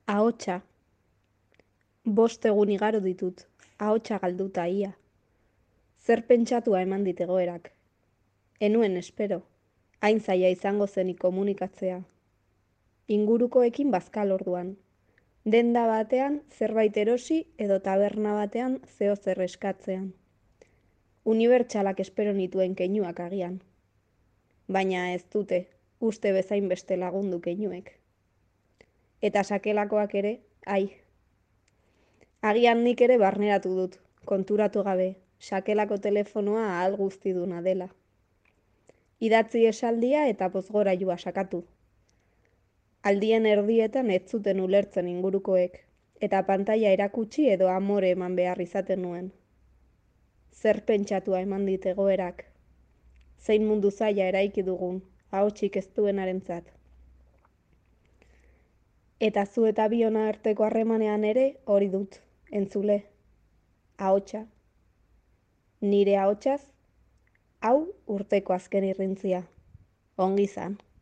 Ahotsa, 5 egun igaro ditut, ahotsa galduta ia. Zer pentsatua eman dit egoerak. Enuen espero, hain zaila izango zenik komunikatzea. Ingurukoekin bazkal orduan. Denda batean zerbait erosi edo taberna batean zeo zer eskatzean. Unibertsalak espero nituen keinuak agian. Baina ez dute, uste bezain beste lagundu keinuek. Eta sakelakoak ere, ai. Agian nik ere barneratu dut, konturatu gabe, sakelako telefonoa ahal guztiduna dela. Idatzi esaldia eta pozgorailua sakatu. Aldien erdietan ez zuten ulertzen ingurukoek, eta pantaila erakutsi edo amore eman behar izaten nuen. Zer pentsatua eman dit egoerak. Zein mundu zaila eraiki dugun, ahotsik ez duenarentzat. Eta zu eta biona arteko harremanean ere hori dut, entzule. Ahotsa. Nire ahotsaz, hau urteko azken irrintzia. Ongi izan.